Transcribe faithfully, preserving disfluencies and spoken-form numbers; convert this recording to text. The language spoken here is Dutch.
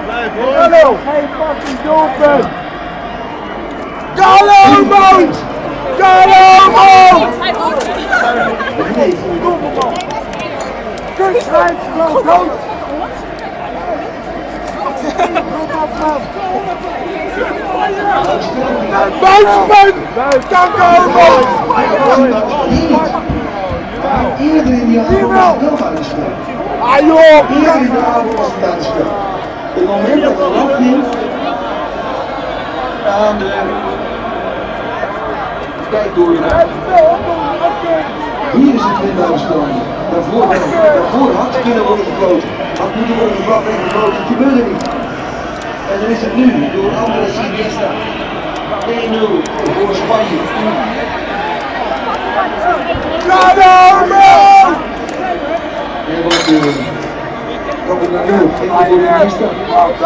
Hallo! Geen fucking doelpunt! Gallo, man! Gallo, man! Kom op, man! Kunstrijf, gewoon dood! Buitenpunt! Kan komen! Eerder in die avond was het wel buitenspel. Ah joh! Eerder in de avond was het buitenspel. Op het moment dat de lat neemt aan de kijkdoor. Hier is het weer buitenspel. Daarvoor, daarvoor had het kunnen worden gefloten. Had moeten worden gevlacht en gefloten. Dat gebeurde niet. En dan is het nu door Andres Iniesta. één nul voor Spanje. Gallo, man! En wat de Robin de Nul, één nul voor Iniesta.